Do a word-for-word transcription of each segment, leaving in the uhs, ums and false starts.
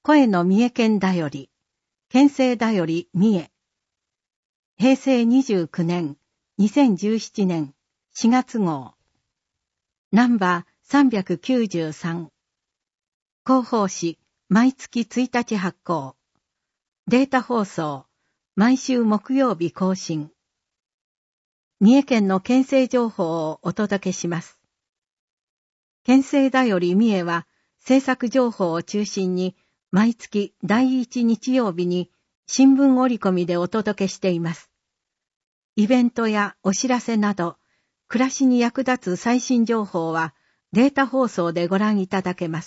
声の三重県だより、県政だより三重。へいせいにじゅうきゅうねん、にせんじゅうななねんしがつ号。ナンバーさんびゃくきゅうじゅうさん。広報誌、毎月ついたち発行。データ放送、毎週木曜日更新。三重県の県政情報をお届けします。県政だより三重は、政策情報を中心に、毎月だいいち日曜日に新聞折り込みでお届けしています。イベントやお知らせなど、暮らしに役立つ最新情報はデータ放送でご覧いただけます。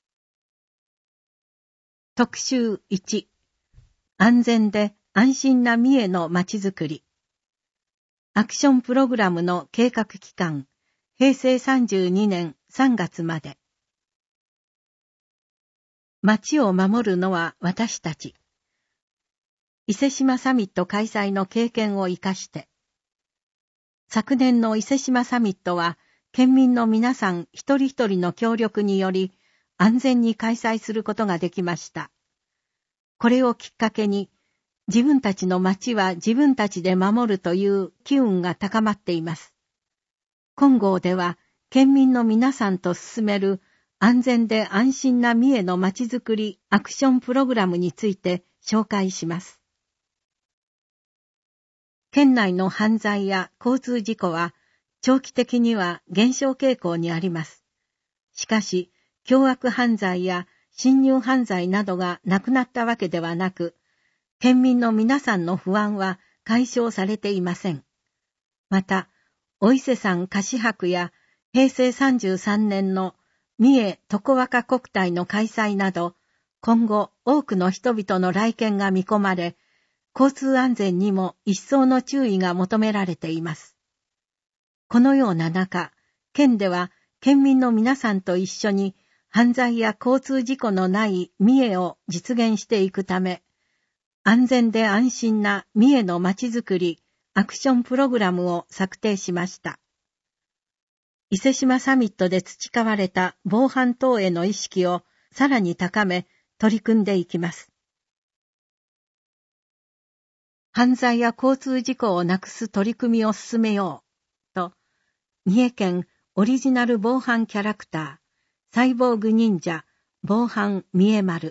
特集いち、安全で安心な三重のまちづくり。アクションプログラムの計画期間、へいせいさんじゅうにねんさんがつまで。町を守るのは私たち。伊勢志摩サミット開催の経験を生かして。昨年の伊勢志摩サミットは、県民の皆さん一人一人の協力により、安全に開催することができました。これをきっかけに、自分たちの町は自分たちで守るという機運が高まっています。今号では、県民の皆さんと進める安全で安心な三重のまちづくりアクションプログラムについて紹介します。県内の犯罪や交通事故は長期的には減少傾向にあります。しかし、凶悪犯罪や侵入犯罪などがなくなったわけではなく、県民の皆さんの不安は解消されていません。また、お伊勢山菓子博やへいせいさんじゅうさんねんの三重常若国体の開催など、今後多くの人々の来県が見込まれ、交通安全にも一層の注意が求められています。このような中、県では県民の皆さんと一緒に犯罪や交通事故のない三重を実現していくため、安全で安心な三重のまちづくりアクションプログラムを策定しました。伊勢志摩サミットで培われた防犯等への意識をさらに高め取り組んでいきます。犯罪や交通事故をなくす取り組みを進めようと、三重県オリジナル防犯キャラクター、サイボーグ忍者防犯三重丸。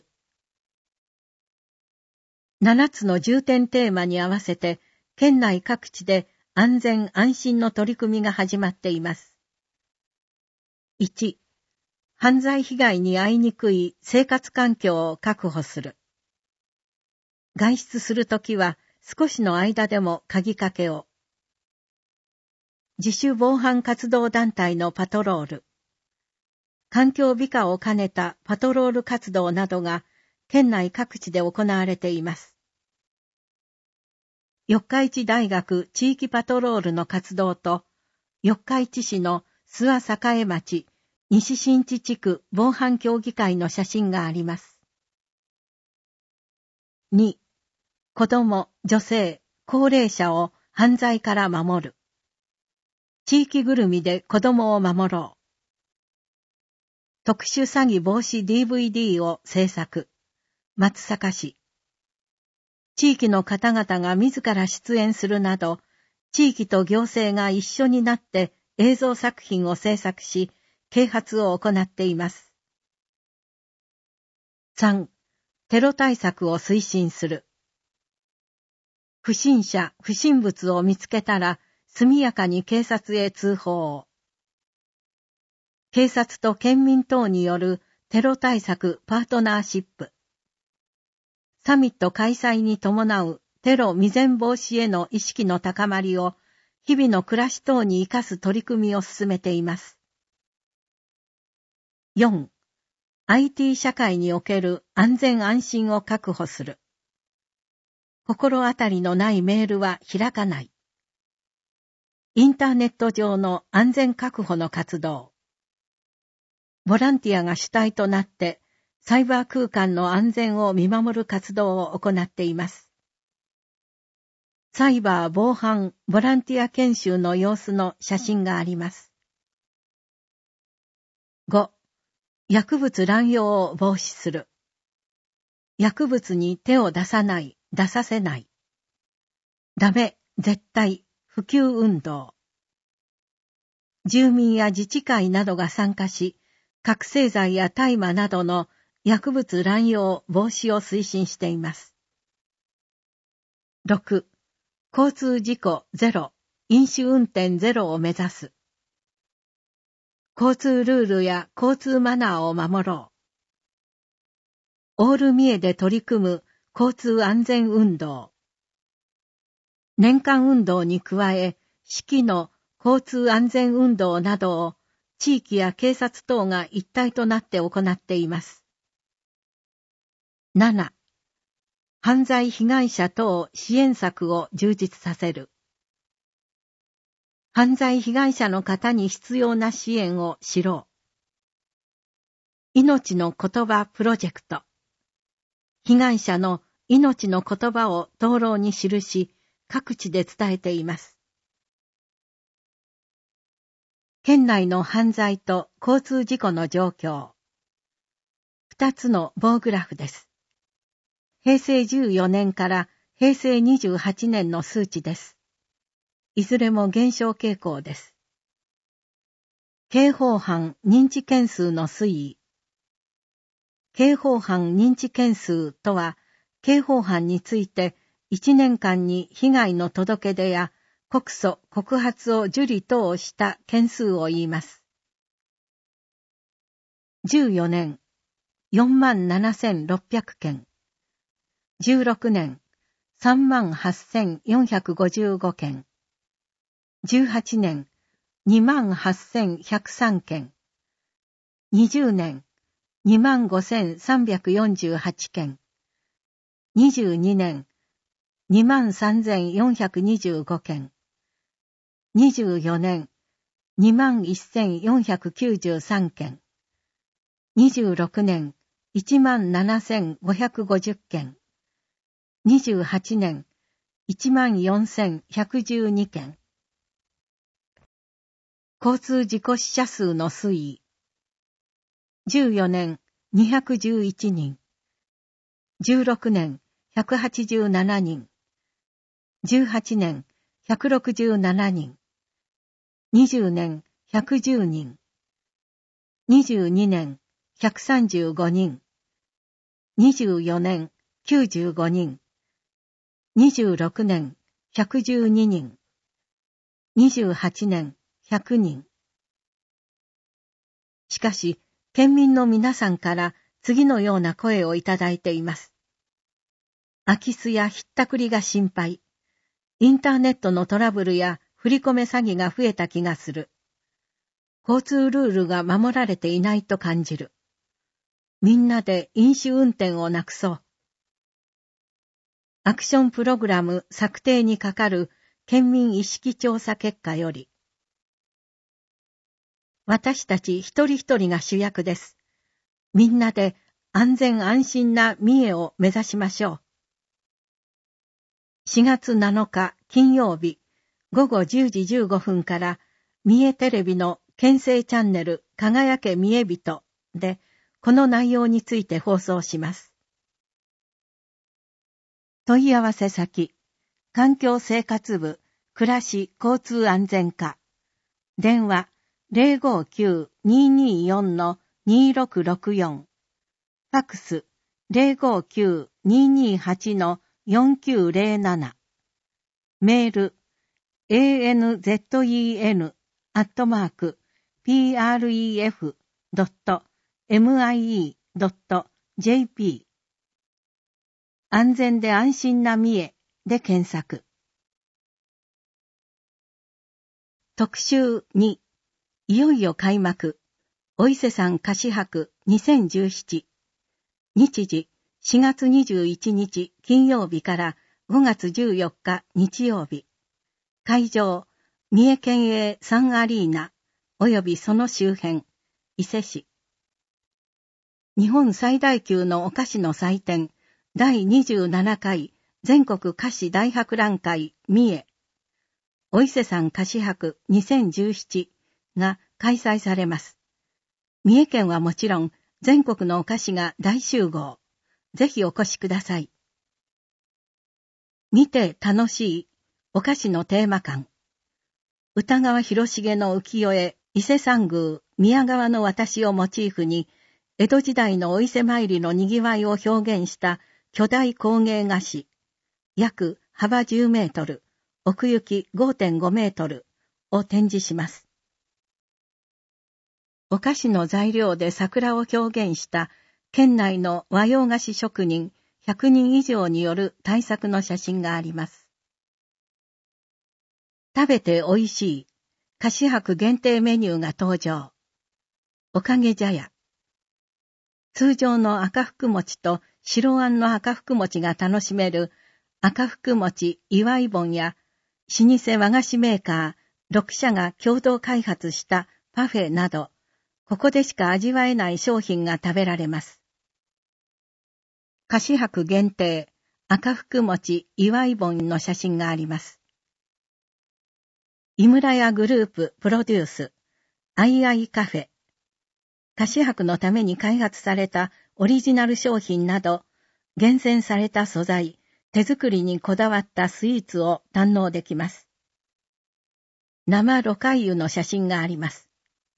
ななつの重点テーマに合わせて、県内各地で安全安心の取り組みが始まっています。いち、犯罪被害に遭いにくい生活環境を確保する。外出するときは少しの間でも鍵かけを。自主防犯活動団体のパトロール。環境美化を兼ねたパトロール活動などが県内各地で行われています。四日市大学地域パトロールの活動と、四日市市の諏訪栄町西新地地区防犯協議会の写真があります。に、子ども、女性、高齢者を犯罪から守る。地域ぐるみで子どもを守ろう。特殊詐欺防止 ディーブイディー を制作。松阪市。地域の方々が自ら出演するなど、地域と行政が一緒になって映像作品を制作し、啓発を行っています。さん、テロ対策を推進する。不審者、不審物を見つけたら、速やかに警察へ通報を。警察と県民等によるテロ対策パートナーシップ。サミット開催に伴うテロ未然防止への意識の高まりを、日々の暮らし等に生かす取り組みを進めています。よん、アイティー 社会における安全安心を確保する。心当たりのないメールは開かない。インターネット上の安全確保の活動。ボランティアが主体となってサイバー空間の安全を見守る活動を行っています。サイバー防犯ボランティア研修の様子の写真があります。ご、薬物乱用を防止する。 薬物に手を出さない、出させない。ダメ、絶対、普及運動。住民や自治会などが参加し、覚醒剤や大麻などの薬物乱用防止を推進しています。ろく. 交通事故ゼロ、飲酒運転ゼロを目指す。交通ルールや交通マナーを守ろう。オール三重で取り組む交通安全運動。年間運動に加え、市期の交通安全運動などを地域や警察等が一体となって行っています。なな. 犯罪被害者等支援策を充実させる。犯罪被害者の方に必要な支援を知ろう。命の言葉プロジェクト。被害者の命の言葉を灯籠に記し、各地で伝えています。県内の犯罪と交通事故の状況。二つの棒グラフです。平成じゅうよねんから平成にじゅうはちねんの数値です。いずれも減少傾向です。刑法犯認知件数の推移。刑法犯認知件数とは、刑法犯についていちねんかんに被害の届け出や告訴・告発を受理等した件数を言います。じゅうよねん、よんまんななせんろっぴゃくけん。じゅうろくねん、さんまんはっせんよんひゃくごじゅうごけん。じゅうはちねん、にまんはっせんひゃくさんけん。にじゅうねん、にまんごせんさんびゃくよんじゅうはちけん。にじゅうにねん、にまんさんぜんよんひゃくにじゅうごけん。にじゅうよねん、にまんせんよんひゃくきゅうじゅうさんけん。にじゅうろくねん、いちまんななせんごひゃくごじゅっけん。にじゅうはちねん、いちまんよんせんひゃくじゅうにけん。交通事故死者数の推移。じゅうよねん、にひゃくじゅういちにん。じゅうろくねん、ひゃくはちじゅうななにん。じゅうはちねん、ひゃくろくじゅうななにん。にじゅうねん、ひゃくじゅうにん。にじゅうにねん、ひゃくさんじゅうごにん。にじゅうよねん、きゅうじゅうごにん。にじゅうろくねん、ひゃくじゅうににん。にじゅうはちねん、ひゃくにん。しかし、県民の皆さんから次のような声をいただいています。空き巣やひったくりが心配。インターネットのトラブルや振り込め詐欺が増えた気がする。交通ルールが守られていないと感じる。みんなで飲酒運転をなくそう。アクションプログラム策定にかかる県民意識調査結果より。私たち一人一人が主役です。みんなで安全安心な三重を目指しましょう。しがつなのか金曜日ごごじゅうじじゅうごふんから三重テレビの県政チャンネル輝け三重人でこの内容について放送します。問い合わせ先、環境生活部暮らし交通安全課。電話 ゼロごきゅう にーにーよん にーろくろくよん。ファックス ゼロごきゅう にーにーはち よんきゅうゼロなな。メール エーエヌゼットイーエヌ アットマーク ピーアールイーエフ ドット エムアイイー ドット ジェーピー。安全で安心な三重で検索。特集に、いよいよ開幕。お伊勢さん菓子博にせんじゅうなな。日時しがつにじゅういちにち金曜日からごがつじゅうよっか日曜日。会場、三重県営サンアリーナ、およびその周辺、伊勢市。日本最大級のお菓子の祭典、だいにじゅうななかい全国菓子大博覧会三重。お伊勢さん菓子博にせんじゅうななが開催されます。三重県はもちろん全国のお菓子が大集合。 ぜひお越しください。見て楽しいお菓子のテーマ館。歌川広重の浮世絵伊勢参宮宮川の私をモチーフに、江戸時代のお伊勢参りの賑わいを表現した巨大工芸菓子、約幅じゅうメートル、奥行き ごてんごメートルを展示します。お菓子の材料で桜を表現した県内の和洋菓子職人ひゃくにん以上による大作の写真があります。食べて美味しい菓子博限定メニューが登場。おかげ茶屋。通常の赤福餅と白あんの赤福餅が楽しめる赤福餅祝い盆や老舗和菓子メーカーろくしゃが共同開発したパフェなど、ここでしか味わえない商品が食べられます。菓子博限定赤福餅祝い盆の写真があります。井村屋グループプロデュースアイアイカフェ。菓子博のために開発されたオリジナル商品など、厳選された素材、手作りにこだわったスイーツを堪能できます。生ろかい湯の写真があります。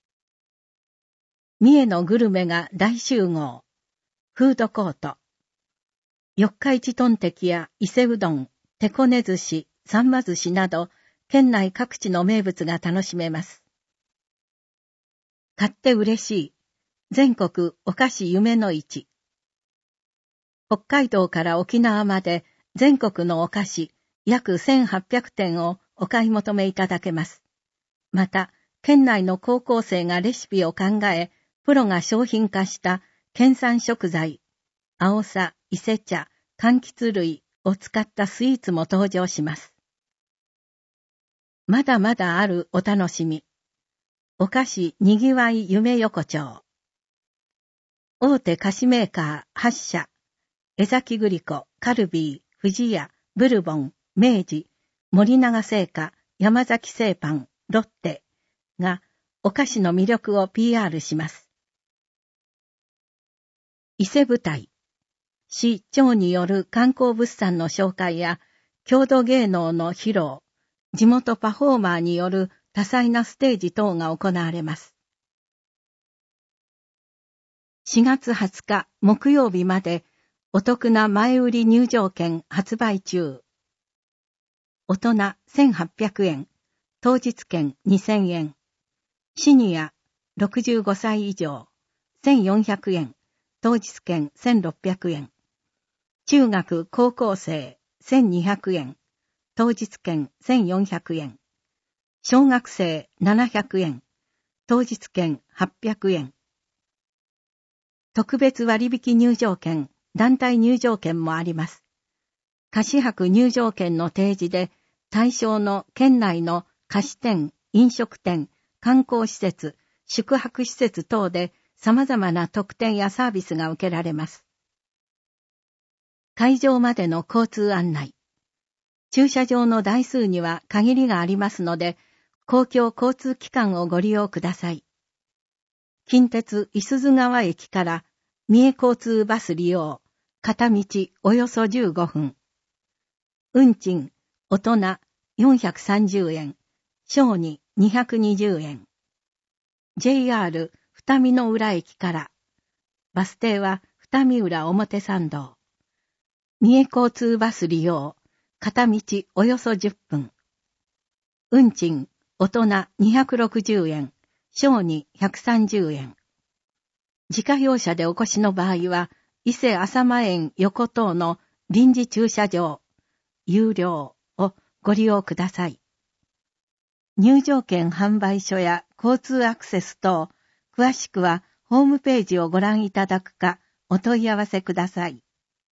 三重のグルメが大集合。フードコート。四日市トンテキや伊勢うどん、手こね寿司、さんま寿司など、県内各地の名物が楽しめます。買って嬉しい。全国お菓子夢の市。北海道から沖縄まで全国のお菓子約せんはっぴゃくてんをお買い求めいただけます。また、県内の高校生がレシピを考え、プロが商品化した県産食材、あおさ、伊勢茶、柑橘類を使ったスイーツも登場します。まだまだあるお楽しみ。お菓子にぎわい夢横丁。大手菓子メーカーはっしゃ、江崎グリコ、カルビー、富士屋、ブルボン、明治、森永製菓、山崎製パン、ロッテがお菓子の魅力を ピーアール します。伊勢舞台。市長による観光物産の紹介や郷土芸能の披露、地元パフォーマーによる多彩なステージ等が行われます。しがつはつか木曜日までお得な前売り入場券発売中。大人せんはっぴゃくえん、当日券にせんえん。シニアろくじゅうごさい以上せんよんひゃくえん、当日券せんろっぴゃくえん。中学高校生せんにひゃくえん、当日券せんよんひゃくえん。小学生ななひゃくえん、当日券はっぴゃくえん。特別割引入場券、団体入場券もあります。菓子博入場券の提示で、対象の県内の菓子店、飲食店、観光施設、宿泊施設等で様々な特典やサービスが受けられます。会場までの交通案内。駐車場の台数には限りがありますので、公共交通機関をご利用ください。近鉄五十鈴川駅から三重交通バス利用、片道およそじゅうごふん。運賃、大人よんひゃくさんじゅうえん、小児にひゃくにじゅうえん。ジェイアール 二見の浦駅から、バス停は二見浦表参道。三重交通バス利用、片道およそじゅっぷん。運賃、大人にひゃくろくじゅうえん、小児ひゃくさんじゅうえん。自家用車でお越しの場合は、伊勢浅間園横等の臨時駐車場、有料をご利用ください。入場券販売所や交通アクセス等、詳しくはホームページをご覧いただくか、お問い合わせください。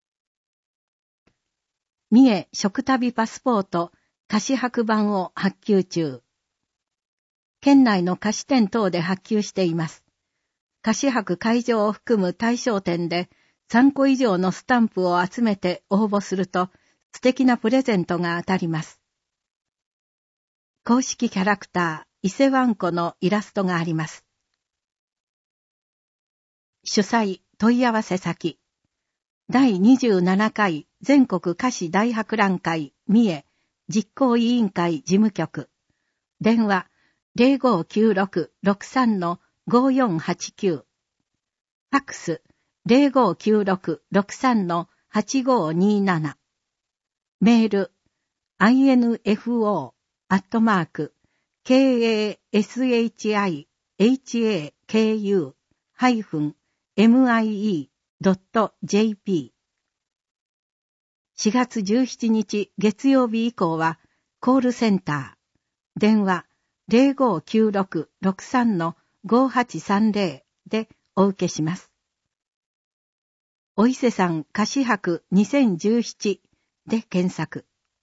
三重食旅パスポート菓子博版を発給中。県内の菓子店等で発給しています。菓子博会場を含む対象店でさんこ以上のスタンプを集めて応募すると素敵なプレゼントが当たります。公式キャラクター伊勢わんこのイラストがあります。主催問い合わせ先だいにじゅうななかい全国菓子大博覧会三重実行委員会事務局。電話 ゼロごきゅうろく ろくさん ごよんはちきゅう。ファックス ゼロごきゅうろく ろくさん はちごになな。メール アイエヌエフオー アットマーク ケーエーエスエイチアイエイチエーケーユー ハイフン エムアイイー ドット ジェーピー。しがつじゅうしちにち月曜日以降はコールセンター電話 ゼロごきゅうろく ろくさん ごはちさんゼロ でお受けします。お伊勢さん菓子博にせんじゅうななで検索。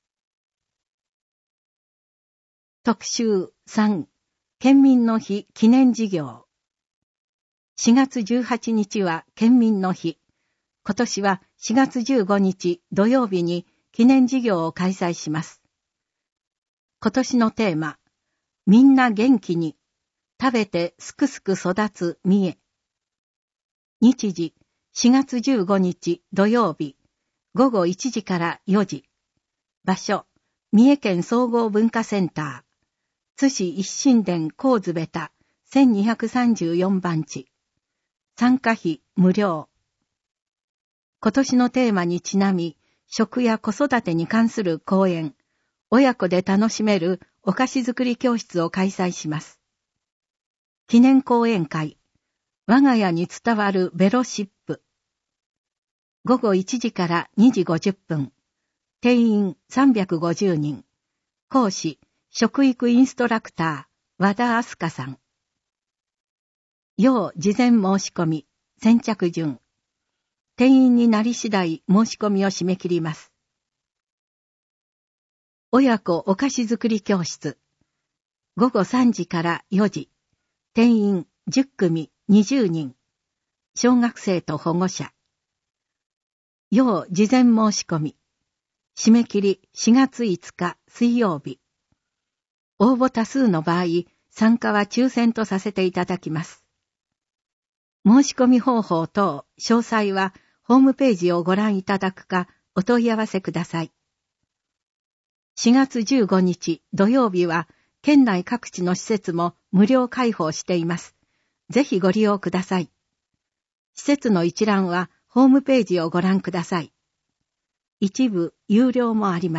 特集さん県民の日記念事業。しがつじゅうはちにちは県民の日。今年はしがつじゅうごにち土曜日に記念事業を開催します。今年のテーマ、みんな元気に、食べてすくすく育つ三重。日時、しがつじゅうごにち土曜日、ごごいちじからよじ。場所、三重県総合文化センター、津市一心殿高津ベタせんにひゃくさんじゅうよんばんち。参加費無料。今年のテーマにちなみ、食や子育てに関する講演、親子で楽しめるお菓子作り教室を開催します。記念講演会、我が家に伝わるベロシップ。ごごいちじからにじごじゅっぷん。定員さんびゃくごじゅうにん。講師、食育インストラクター、和田明日香さん。要事前申し込み、先着順。定員になり次第申し込みを締め切ります。親子お菓子作り教室。ごごさんじからよじ。定員じゅっくみにじゅうにん。小学生と保護者。要事前申し込み。締め切りしがついつか水曜日。応募多数の場合、参加は抽選とさせていただきます。申し込み方法等、詳細はホームページをご覧いただくかお問い合わせください。しがつじゅうごにち土曜日は県内各地の施設も無料開放しています。ぜひご利用ください。施設の一覧はホームページをご覧ください。一部有料もあります。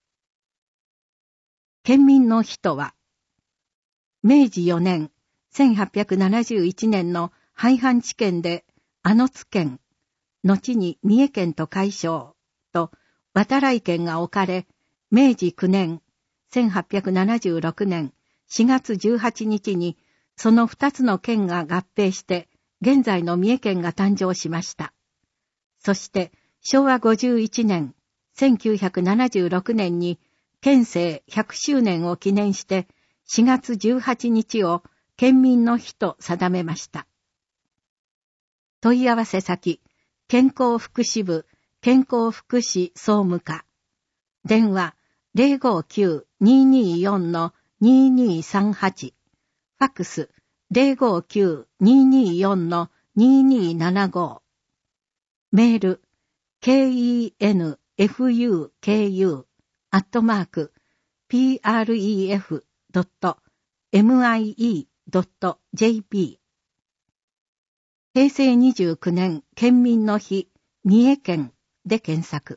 県民の日とは、めいじよねん、せんはっぴゃくななじゅういちねんの廃藩置県で、あの津県、後に三重県と改称と渡来県が置かれ、めいじくねん、せんはっぴゃくななじゅうろくねんしがつじゅうはちにちに、その二つの県が合併して、現在の三重県が誕生しました。そして、しょうわごじゅういちねん、せんきゅうひゃくななじゅうろくねんに、県政ひゃくしゅうねんを記念して、しがつじゅうはちにちを県民の日と定めました。問い合わせ先、健康福祉部、健康福祉総務課。電話、ゼロごきゅう にーにーよん にーにーさんはち。ファックス、ゼロごきゅう にーにーよん にーにーななご。メール、ケーイーエヌエフユーケーユー アットマーク、ピーアールイーエフ ドット エムアイイー ドット ジェーピー。へいせいにじゅうきゅうねん県民の日、三重県で検索。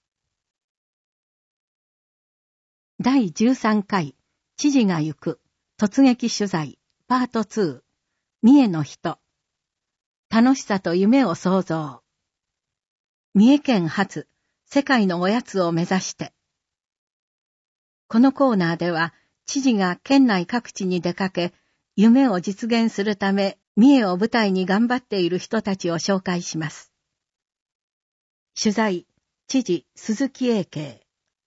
だいじゅうさんかい、知事が行く、突撃取材、パートツー、三重の人。楽しさと夢を創造。三重県発、世界のおやつを目指して。このコーナーでは、知事が県内各地に出かけ、夢を実現するため、三重を舞台に頑張っている人たちを紹介します。取材、知事鈴木英慶。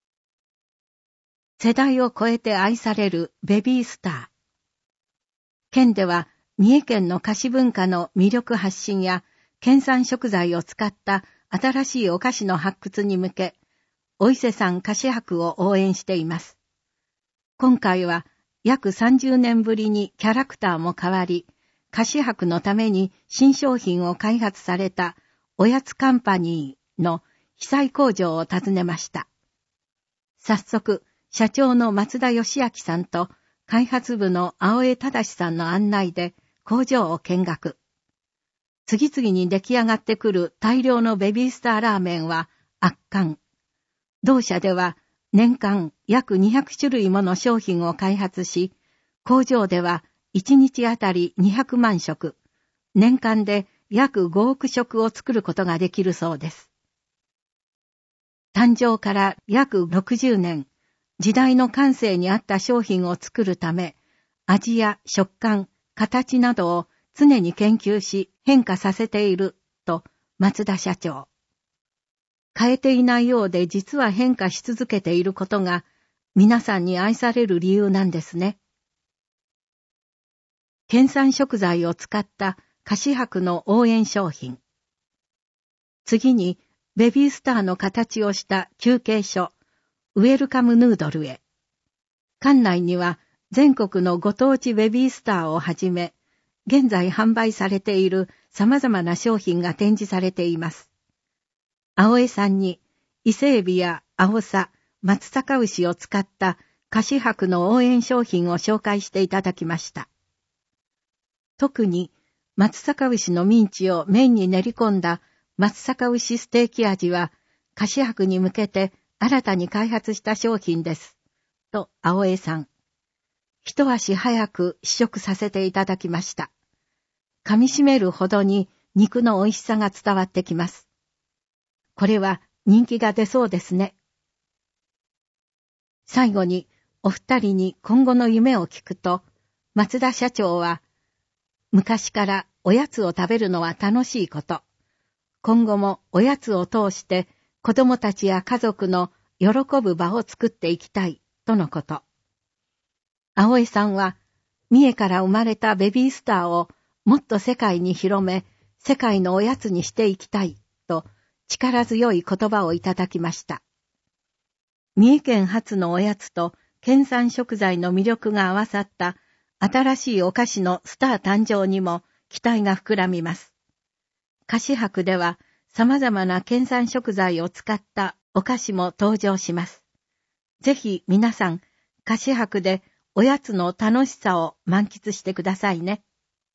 世代を超えて愛されるベビースター。県では、三重県の菓子文化の魅力発信や、県産食材を使った新しいお菓子の発掘に向け、お伊勢さん菓子博を応援しています。今回は約さんじゅうねんぶりにキャラクターも変わり、菓子博のために新商品を開発されたおやつカンパニーの被災工場を訪ねました。早速、社長の松田義明さんと開発部の青江忠さんの案内で工場を見学。次々に出来上がってくる大量のベビースターラーメンは圧巻。同社では年間約にひゃくしゅるいもの商品を開発し、工場ではいちにちあたりにひゃくまんしょく、年間で約ごおくしょくを作ることができるそうです。誕生から約ろくじゅうねん、時代の感性に合った商品を作るため、味や食感、形などを常に研究し変化させていると松田社長。変えていないようで実は変化し続けていることが皆さんに愛される理由なんですね。県産食材を使った菓子箔の応援商品。次にベビースターの形をした休憩所、ウェルカムヌードルへ。館内には全国のご当地ベビースターをはじめ、現在販売されている様々な商品が展示されています。青江さんに伊勢海老やアオサ、松阪牛を使った菓子箔の応援商品を紹介していただきました。特に松阪牛のミンチを麺に練り込んだ松阪牛ステーキ味は菓子箔に向けて新たに開発した商品です。と青江さん。一足早く試食させていただきました。噛み締めるほどに肉の美味しさが伝わってきます。これは人気が出そうですね。最後にお二人に今後の夢を聞くと、松田社長は、昔からおやつを食べるのは楽しいこと。今後もおやつを通して子供たちや家族の喜ぶ場を作っていきたいとのこと。青江さんは、三重から生まれたベビースターをもっと世界に広め、世界のおやつにしていきたいと力強い言葉をいただきました。三重県発のおやつと県産食材の魅力が合わさった新しいお菓子のスター誕生にも期待が膨らみます。菓子箔では様々な県産食材を使ったお菓子も登場します。ぜひ皆さん、菓子箔でおやつの楽しさを満喫してくださいね。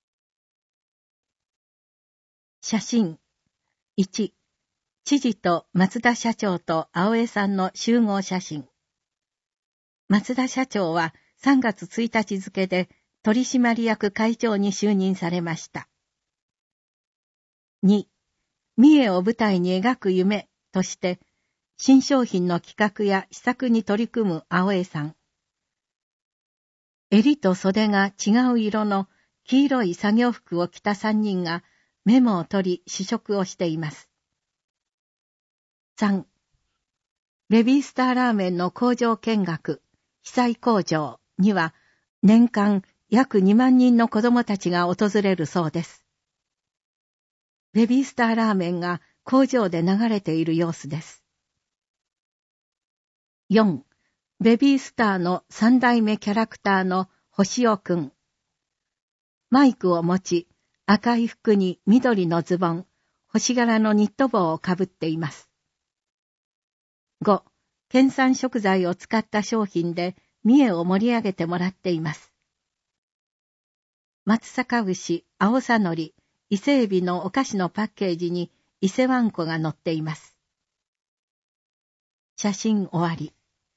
写真いち、知事と松田社長と青江さんの集合写真。松田社長はさんがつついたち付で取締役会長に就任されました。に、三重を舞台に描く夢として新商品の企画や施策に取り組む青江さん。襟と袖が違う色の黄色い作業服を着たさんにんがメモを取り試食をしています。さん、ベビースターラーメンの工場見学、被災工場には年間約にまんにんの子供たちが訪れるそうです。ベビースターラーメンが工場で流れている様子です。よん、ベビースターのさんだいめキャラクターの星尾くん。マイクを持ち、赤い服に緑のズボン、星柄のニット帽をかぶっています。ご、県産食材を使った商品で三重を盛り上げてもらっています。松阪牛、青さのり、伊勢海老のお菓子のパッケージに伊勢わんこが載っています。写真終わり。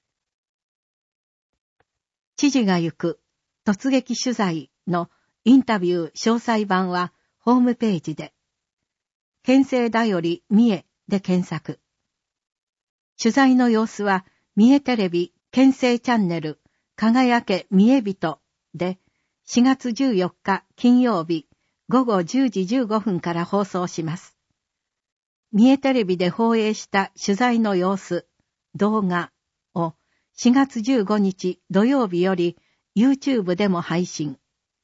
知事が行く突撃取材のインタビュー詳細版はホームページで、県政だより三重で検索。取材の様子は三重テレビ県政チャンネル輝け三重人でしがつじゅうよっか金曜日ごごじゅうじじゅうごふんから放送します。三重テレビで放映した取材の様子、動画をしがつじゅうごにち土曜日より YouTube でも配信。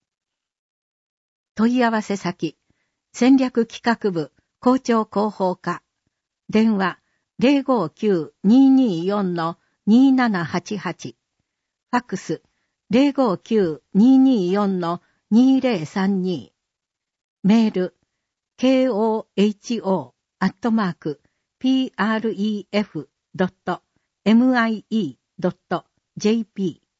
問い合わせ先、戦略企画部校長広報課、電話 ゼロごきゅう にーにーよん のにーななはちはち、ファックス ゼロごきゅう にーにーよん のにーぜろさんに、メール ケーオーエイチオーアットマーク、ピーアールイーエフドットミイドットジェーピー。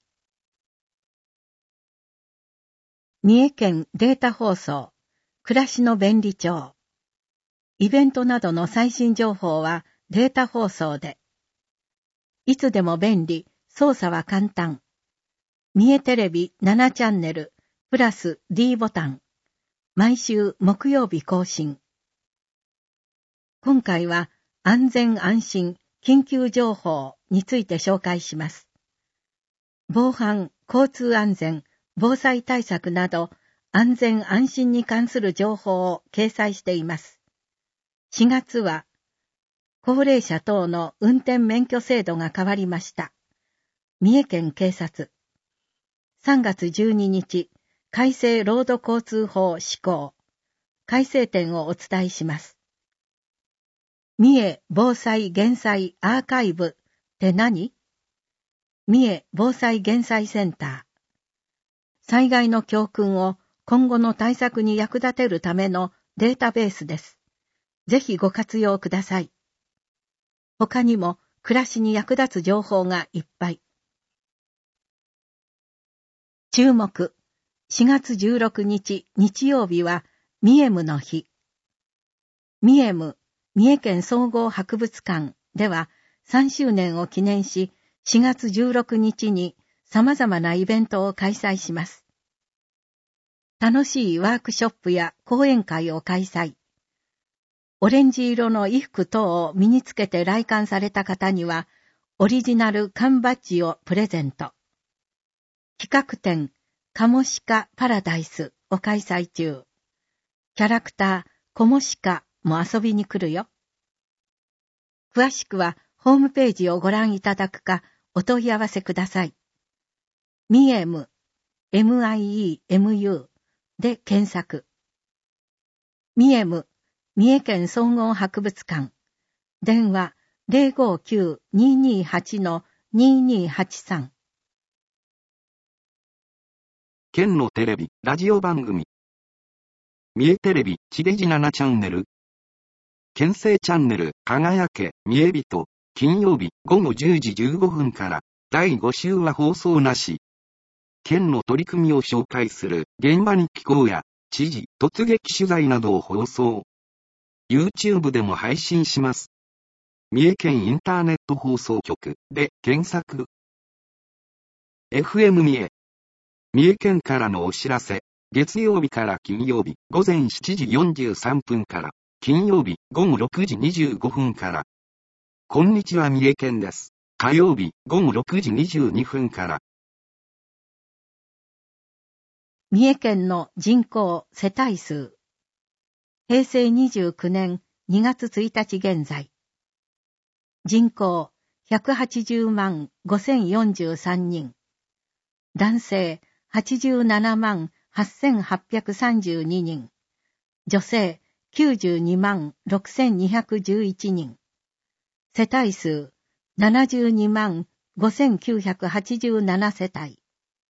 三重県データ放送、暮らしの便利帳。イベントなどの最新情報はデータ放送で。いつでも便利、操作は簡単。三重テレビななチャンネル、プラス D ボタン。毎週木曜日更新。今回は安全安心、緊急情報について紹介します。防犯、交通安全、防災対策など安全安心に関する情報を掲載しています。しがつは、高齢者等の運転免許制度が変わりました。三重県警察。さんがつじゅうににち、改正ロード交通法施行。改正点をお伝えします。三重防災減災アーカイブって何？三重防災減災センター。災害の教訓を今後の対策に役立てるためのデータベースです。ぜひご活用ください。他にも暮らしに役立つ情報がいっぱい。注目。しがつじゅうろくにち日曜日はミエムの日。ミエム、三重県総合博物館ではさんしゅうねんを記念し、しがつじゅうろくにちに様々なイベントを開催します。楽しいワークショップや講演会を開催。オレンジ色の衣服等を身につけて来館された方には、オリジナル缶バッジをプレゼント。企画展、カモシカパラダイスを開催中。キャラクター、コモシカも遊びに来るよ。詳しくはホームページをご覧いただくか、お問い合わせください。ミエム、エムアイイーエムユー で検索。ミエム、三重県総合博物館。電話 ゼロごきゅう にーにーはち のにーにーはちさん。 県のテレビ、ラジオ番組。三重テレビ、地デジななチャンネル。県政チャンネル、輝け、三重人。金曜日ごごじゅうじじゅうごふんから、だいご週は放送なし。県の取り組みを紹介する、現場日記講や、知事、突撃取材などを放送。YouTube でも配信します。三重県インターネット放送局で検索。エフエム 三重。三重県からのお知らせ。月曜日から金曜日ごぜんしちじよんじゅうさんぷんから、金曜日ごごろくじにじゅうごふんから。こんにちは三重県です。火曜日ごごろくじにじゅうにふんから。 三重県の人口世帯数。へいせいにじゅうきゅうねんにがつついたち現在。人口ひゃくはちじゅうまんごせんよんじゅうさんにん。男性はちじゅうななまんはっせんはっぴゃくさんじゅうににん。女性きゅうじゅうにまんろくせんにひゃくじゅういちにん。世帯数ななじゅうにまんごせんきゅうひゃくはちじゅうなな世帯。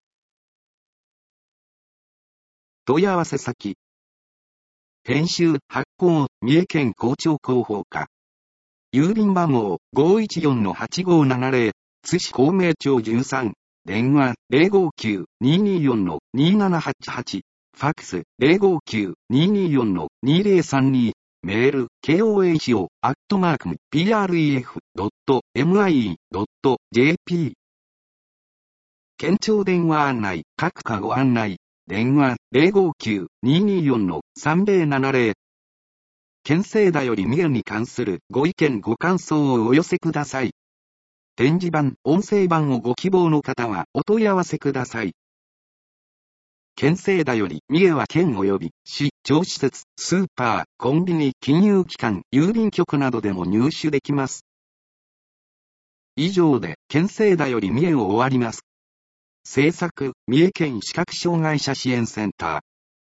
問い合わせ先。編集、発行、三重県公聴広報課。郵便番号 ごいちよんのはちごななゼロ、津市公明町じゅうさん。電話 ゼロごきゅう にーにーよんのにーななはちはち。ファックス ゼロごきゅう にーにーよんのにーゼロさんに。メール ケーオーエイチオー アットマーク ピーアールイーエフ ドット ミイ ドット ジェーピー。県庁電話案内、各課ご案内。電話 ゼロごきゅう にーにーよんのさんぜろななゼロ。県政だより三重に関するご意見ご感想をお寄せください。展示版、音声版をご希望の方はお問い合わせください。県政だより三重は県及び市、町施設、スーパー、コンビニ、金融機関、郵便局などでも入手できます。以上で県政だより三重を終わります。制作、三重県視覚障害者支援センタ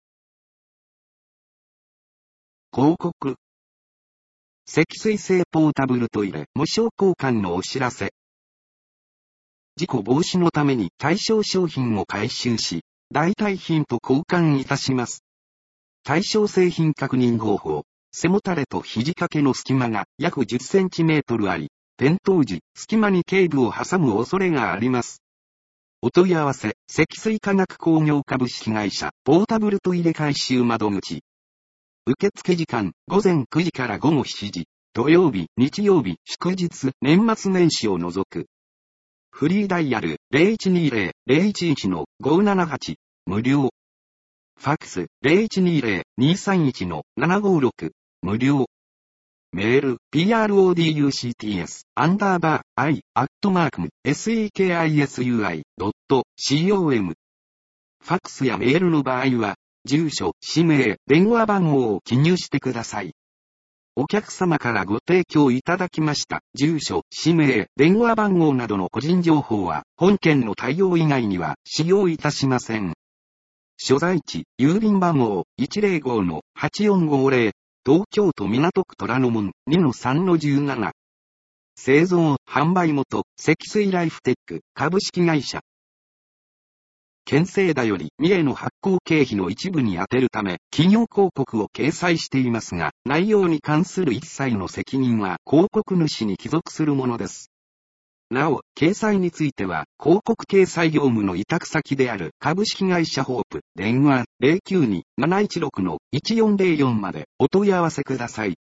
ー。広告。積水性ポータブルトイレ無償交換のお知らせ。事故防止のために対象商品を回収し、代替品と交換いたします。対象製品確認方法。 背もたれと肘掛けの隙間が約じゅっセンチメートルあり、転倒時、隙間に頸部を挟む恐れがあります。お問い合わせ、積水化学工業株式会社、ポータブルトイレ回収窓口。受付時間、ごぜんくじからごごしちじ、土曜日、日曜日、祝日、年末年始を除く。フリーダイヤル ゼロいちにゼロ ゼロいちいち のごーななはち、無料。ファックス ゼロいちにゼロ にさんいち のななごーろく、無料。メール、product アンダーバー i アットマーク sekisui ドット com。ファックスやメールの場合は、住所、氏名、電話番号を記入してください。お客様からご提供いただきました住所、氏名、電話番号などの個人情報は本件の対応以外には使用いたしません。所在地、郵便番号 いちぜろごのはちよんごゼロ、東京都港区虎ノ門 にのさんのじゅうなな。製造、販売元、積水ライフテック株式会社。県政だより三重の発行経費の一部に充てるため、企業広告を掲載していますが、内容に関する一切の責任は広告主に帰属するものです。なお、掲載については、広告掲載業務の委託先である株式会社ホープ、電話 ゼロきゅうに なないちろくのいちよんゼロよん までお問い合わせください。